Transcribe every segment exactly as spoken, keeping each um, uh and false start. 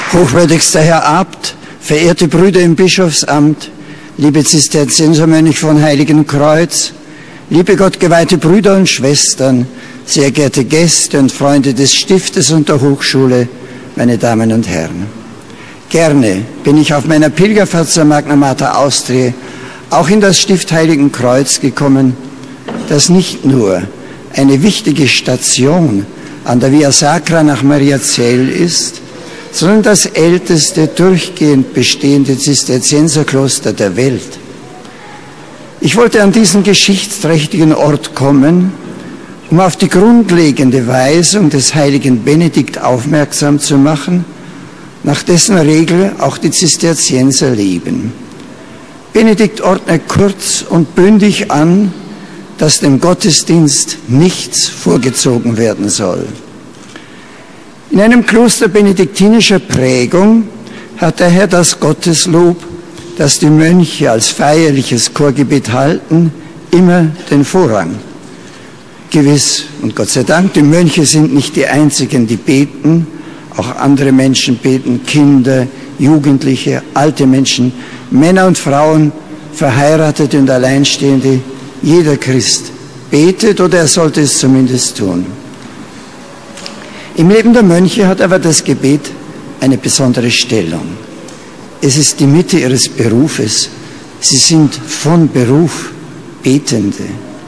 Hochwürdigster Herr Abt, verehrte Brüder im Bischofsamt, liebe Zisterziensermönche von Heiligenkreuz, liebe gottgeweihte Brüder und Schwestern, sehr geehrte Gäste und Freunde des Stiftes und der Hochschule, meine Damen und Herren. Gerne bin ich auf meiner Pilgerfahrt zur Magna Mater Austriae auch in das Stift Heiligenkreuz gekommen, das nicht nur eine wichtige Station an der Via Sacra nach Mariazell ist, sondern das älteste durchgehend bestehende Zisterzienserkloster der Welt. Ich wollte an diesen geschichtsträchtigen Ort kommen, um auf die grundlegende Weisung des heiligen Benedikt aufmerksam zu machen, nach dessen Regel auch die Zisterzienser leben. Benedikt ordnet kurz und bündig an, dass dem Gottesdienst nichts vorgezogen werden soll. In einem Kloster benediktinischer Prägung hat daher das Gotteslob, das die Mönche als feierliches Chorgebet halten, immer den Vorrang. Gewiss, und Gott sei Dank, die Mönche sind nicht die einzigen, die beten. Auch andere Menschen beten, Kinder, Jugendliche, alte Menschen, Männer und Frauen, Verheiratete und Alleinstehende. Jeder Christ betet oder er sollte es zumindest tun. Im Leben der Mönche hat aber das Gebet eine besondere Stellung. Es ist die Mitte ihres Berufes. Sie sind von Beruf Betende.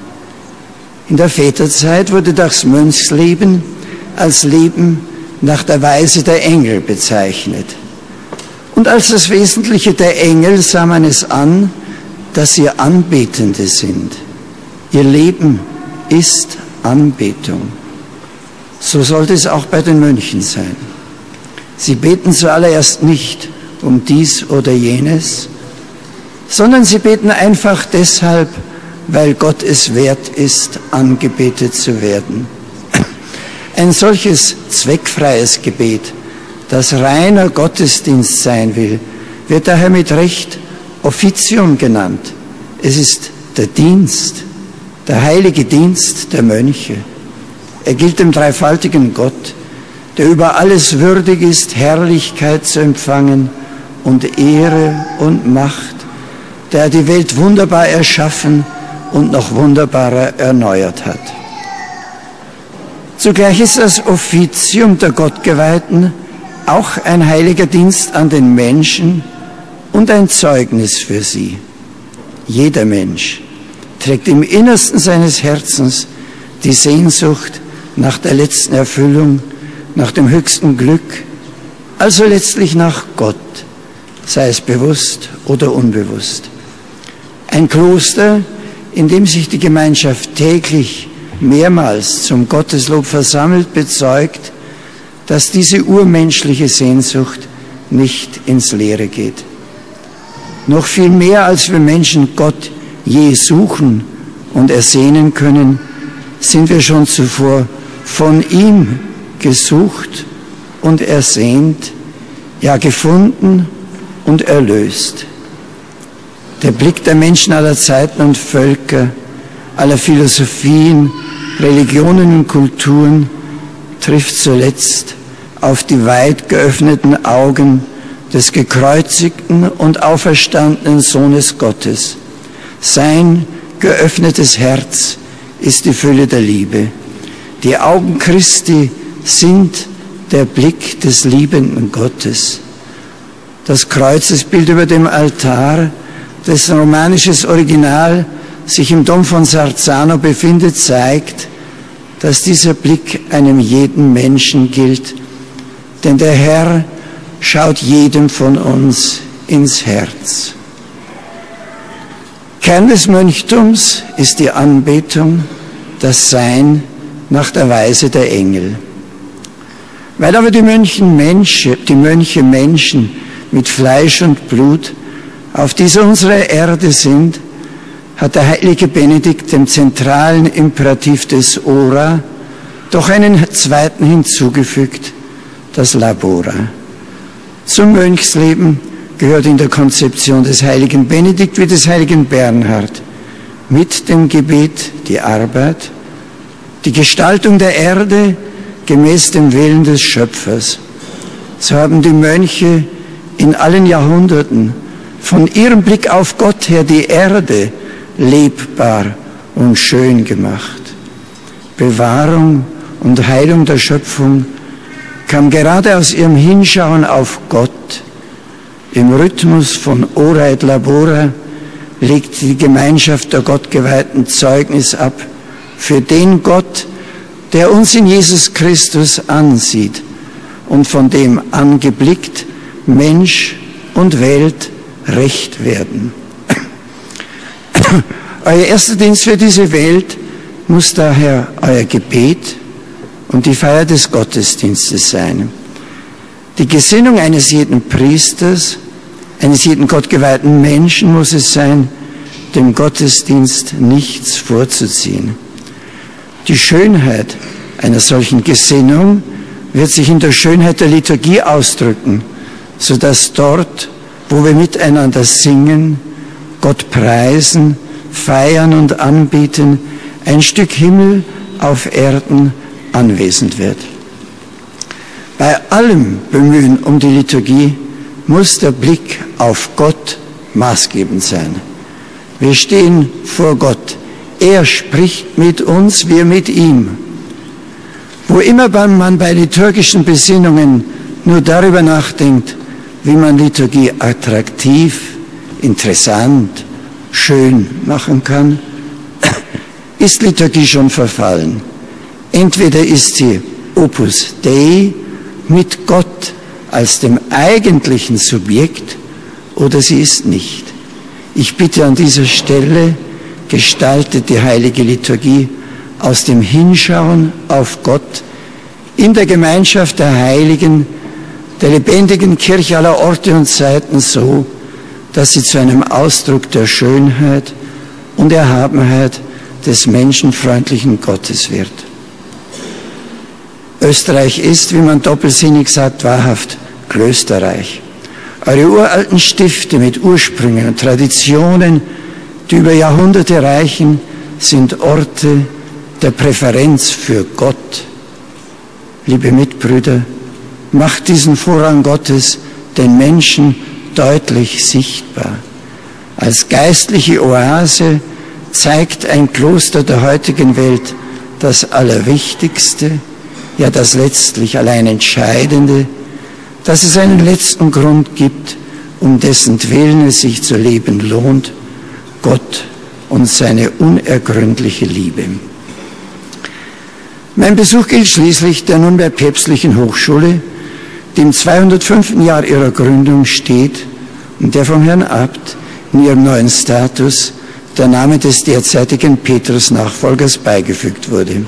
In der Väterzeit wurde das Mönchsleben als Leben nach der Weise der Engel bezeichnet. Und als das Wesentliche der Engel sah man es an, dass sie Anbetende sind. Ihr Leben ist Anbetung. So sollte es auch bei den Mönchen sein. Sie beten zuallererst nicht um dies oder jenes, sondern sie beten einfach deshalb, weil Gott es wert ist, angebetet zu werden. Ein solches zweckfreies Gebet, das reiner Gottesdienst sein will, wird daher mit Recht Offizium genannt. Es ist der Dienst, der heilige Dienst der Mönche. Er gilt dem dreifaltigen Gott, der über alles würdig ist, Herrlichkeit zu empfangen und Ehre und Macht, der die Welt wunderbar erschaffen und noch wunderbarer erneuert hat. Zugleich ist das Offizium der Gottgeweihten auch ein heiliger Dienst an den Menschen und ein Zeugnis für sie. Jeder Mensch trägt im Innersten seines Herzens die Sehnsucht nach der letzten Erfüllung, nach dem höchsten Glück, also letztlich nach Gott, sei es bewusst oder unbewusst. Ein Kloster, in dem sich die Gemeinschaft täglich mehrmals zum Gotteslob versammelt, bezeugt, dass diese urmenschliche Sehnsucht nicht ins Leere geht. Noch viel mehr, als wir Menschen Gott je suchen und ersehnen können, sind wir schon zuvor von ihm gesucht und ersehnt, ja gefunden und erlöst. Der Blick der Menschen aller Zeiten und Völker, aller Philosophien, Religionen und Kulturen trifft zuletzt auf die weit geöffneten Augen des gekreuzigten und auferstandenen Sohnes Gottes. Sein geöffnetes Herz ist die Fülle der Liebe. Die Augen Christi sind der Blick des liebenden Gottes. Das Kreuzesbild über dem Altar, dessen romanisches Original sich im Dom von Sarzano befindet, zeigt, dass dieser Blick einem jeden Menschen gilt, denn der Herr schaut jedem von uns ins Herz. Kern des Mönchtums ist die Anbetung, das Sein nach der Weise der Engel. Weil aber die Mönche, Menschen, die Mönche Menschen mit Fleisch und Blut auf dieser unserer Erde sind, hat der heilige Benedikt dem zentralen Imperativ des Ora doch einen zweiten hinzugefügt, das Labora. Zum Mönchsleben gehört in der Konzeption des heiligen Benedikt wie des heiligen Bernhard mit dem Gebet die Arbeit, die Gestaltung der Erde gemäß dem Willen des Schöpfers, so haben die Mönche in allen Jahrhunderten von ihrem Blick auf Gott her die Erde lebbar und schön gemacht. Bewahrung und Heilung der Schöpfung kam gerade aus ihrem Hinschauen auf Gott. Im Rhythmus von Ora et Labora legt die Gemeinschaft der Gottgeweihten Zeugnis ab für den Gott, der uns in Jesus Christus ansieht und von dem angeblickt Mensch und Welt recht werden. Euer erster Dienst für diese Welt muss daher euer Gebet und die Feier des Gottesdienstes sein. Die Gesinnung eines jeden Priesters, eines jeden gottgeweihten Menschen muss es sein, dem Gottesdienst nichts vorzuziehen. Die Schönheit einer solchen Gesinnung wird sich in der Schönheit der Liturgie ausdrücken, sodass dort, wo wir miteinander singen, Gott preisen, feiern und anbieten, ein Stück Himmel auf Erden anwesend wird. Bei allem Bemühen um die Liturgie muss der Blick auf Gott maßgebend sein. Wir stehen vor Gott. Er spricht mit uns, wir mit ihm. Wo immer man bei liturgischen Besinnungen nur darüber nachdenkt, wie man Liturgie attraktiv, interessant, schön machen kann, ist Liturgie schon verfallen. Entweder ist sie Opus Dei mit Gott als dem eigentlichen Subjekt oder sie ist nicht. Ich bitte an dieser Stelle, gestaltet die heilige Liturgie aus dem Hinschauen auf Gott in der Gemeinschaft der Heiligen, der lebendigen Kirche aller Orte und Zeiten so, dass sie zu einem Ausdruck der Schönheit und Erhabenheit des menschenfreundlichen Gottes wird. Österreich ist, wie man doppelsinnig sagt, wahrhaft Klösterreich. Eure uralten Stifte mit Ursprüngen und Traditionen, die über Jahrhunderte reichen, sind Orte der Präferenz für Gott. Liebe Mitbrüder, macht diesen Vorrang Gottes den Menschen deutlich sichtbar. Als geistliche Oase zeigt ein Kloster der heutigen Welt das Allerwichtigste, ja das letztlich allein Entscheidende, dass es einen letzten Grund gibt, um dessen Willen es sich zu leben lohnt, Gott und seine unergründliche Liebe. Mein Besuch gilt schließlich der nunmehr päpstlichen Hochschule, die im zweihundertfünften Jahr ihrer Gründung steht und der vom Herrn Abt in ihrem neuen Status der Name des derzeitigen Petrus-Nachfolgers beigefügt wurde.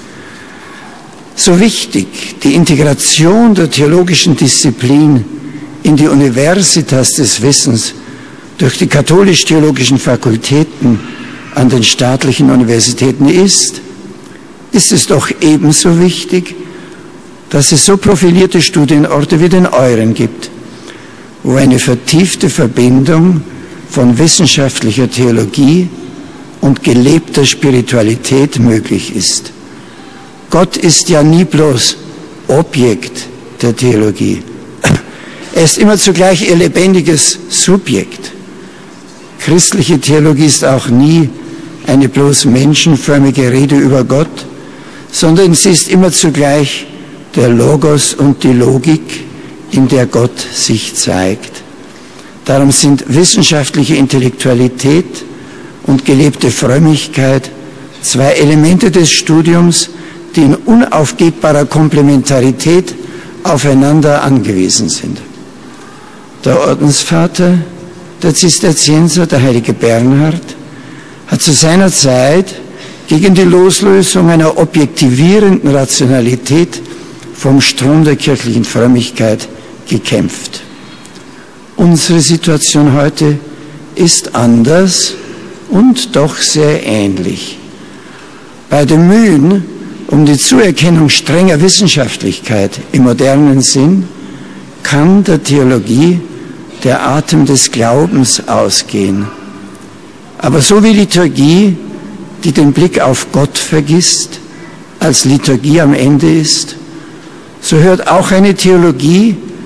So wichtig die Integration der theologischen Disziplin in die Universitas des Wissens durch die katholisch-theologischen Fakultäten an den staatlichen Universitäten ist, ist es doch ebenso wichtig, dass es so profilierte Studienorte wie den euren gibt, wo eine vertiefte Verbindung von wissenschaftlicher Theologie und gelebter Spiritualität möglich ist. Gott ist ja nie bloß Objekt der Theologie. Er ist immer zugleich ihr lebendiges Subjekt. Christliche Theologie ist auch nie eine bloß menschenförmige Rede über Gott, sondern sie ist immer zugleich der Logos und die Logik, in der Gott sich zeigt. Darum sind wissenschaftliche Intellektualität und gelebte Frömmigkeit zwei Elemente des Studiums, die in unaufgebbarer Komplementarität aufeinander angewiesen sind. Der Ordensvater, der Zisterzienser, der heilige Bernhard, hat zu seiner Zeit gegen die Loslösung einer objektivierenden Rationalität vom Strom der kirchlichen Frömmigkeit gekämpft. Unsere Situation heute ist anders und doch sehr ähnlich. Bei den Mühen um die Zuerkennung strenger Wissenschaftlichkeit im modernen Sinn kann der Theologie der Atem des Glaubens ausgehen. Aber so wie Liturgie, die den Blick auf Gott vergisst, als Liturgie am Ende ist, so hört auch eine Theologie,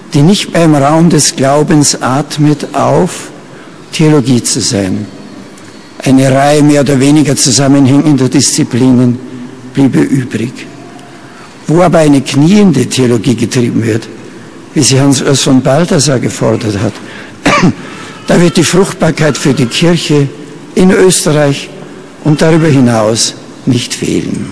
die nicht mehr im Raum des Glaubens atmet, auf, Theologie zu sein. Eine Reihe mehr oder weniger zusammenhängender Disziplinen bliebe übrig. Wo aber eine kniende Theologie getrieben wird, wie sie Hans Urs von Balthasar gefordert hat, da wird die Fruchtbarkeit für die Kirche in Österreich und darüber hinaus nicht fehlen.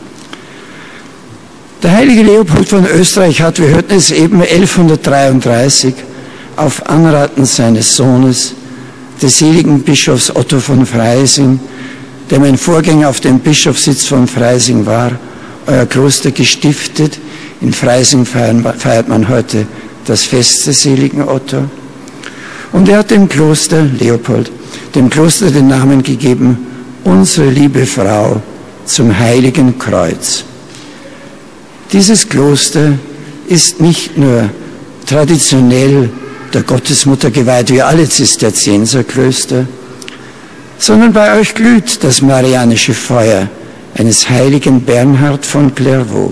Der heilige Leopold von Österreich hat, wir hörten es eben, elfhundertdreiunddreißig auf Anraten seines Sohnes, des seligen Bischofs Otto von Freising, der mein Vorgänger auf dem Bischofssitz von Freising war, euer Kloster gestiftet. In Freising feiert man heute das Fest des seligen Otto. Und er hat dem Kloster, Leopold, dem Kloster den Namen gegeben, unsere liebe Frau zum Heiligen Kreuz. Dieses Kloster ist nicht nur traditionell der Gottesmutter geweiht, wie alle Zisterzienserklöster, sondern bei euch glüht das marianische Feuer eines heiligen Bernhard von Clairvaux.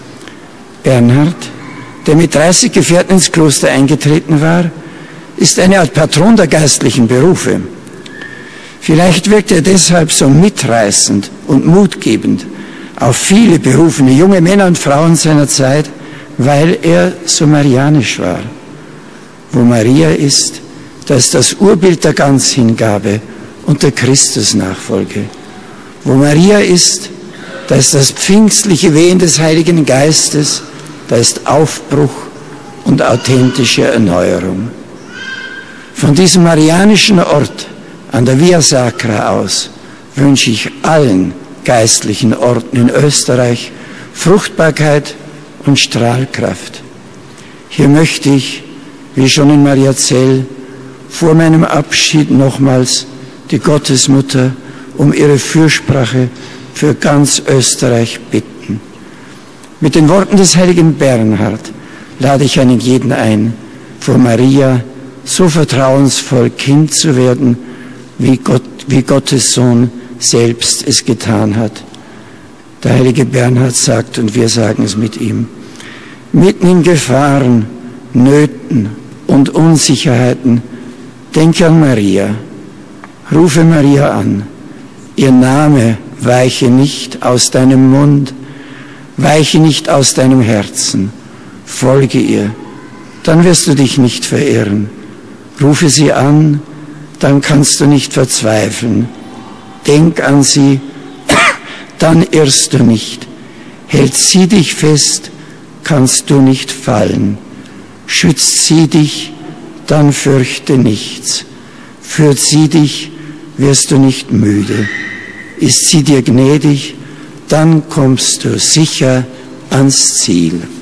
Bernhard, der mit dreißig Gefährten ins Kloster eingetreten war, ist eine Art Patron der geistlichen Berufe. Vielleicht wirkt er deshalb so mitreißend und mutgebend auf viele berufene junge Männer und Frauen seiner Zeit, weil er so marianisch war. Wo Maria ist, da ist das Urbild der Ganzhingabe und der Christusnachfolge. Wo Maria ist, da ist das pfingstliche Wehen des Heiligen Geistes, da ist Aufbruch und authentische Erneuerung. Von diesem marianischen Ort an der Via Sacra aus wünsche ich allen geistlichen Orten in Österreich Fruchtbarkeit und Strahlkraft. Hier möchte ich, wie schon in Mariazell, vor meinem Abschied nochmals die Gottesmutter um ihre Fürsprache für ganz Österreich bitten. Mit den Worten des heiligen Bernhard lade ich einen jeden ein, vor Maria so vertrauensvoll Kind zu werden, wie Gott, wie Gottes Sohn selbst es getan hat. Der heilige Bernhard sagt, und wir sagen es mit ihm, mitten in Gefahren, Nöten und Unsicherheiten, denke an Maria, rufe Maria an, ihr Name weiche nicht aus deinem Mund, weiche nicht aus deinem Herzen, folge ihr, dann wirst du dich nicht verirren. Rufe sie an, dann kannst du nicht verzweifeln. Denk an sie, dann irrst du nicht. Hält sie dich fest, kannst du nicht fallen. Schützt sie dich, dann fürchte nichts. Führt sie dich, wirst du nicht müde. Ist sie dir gnädig, dann kommst du sicher ans Ziel.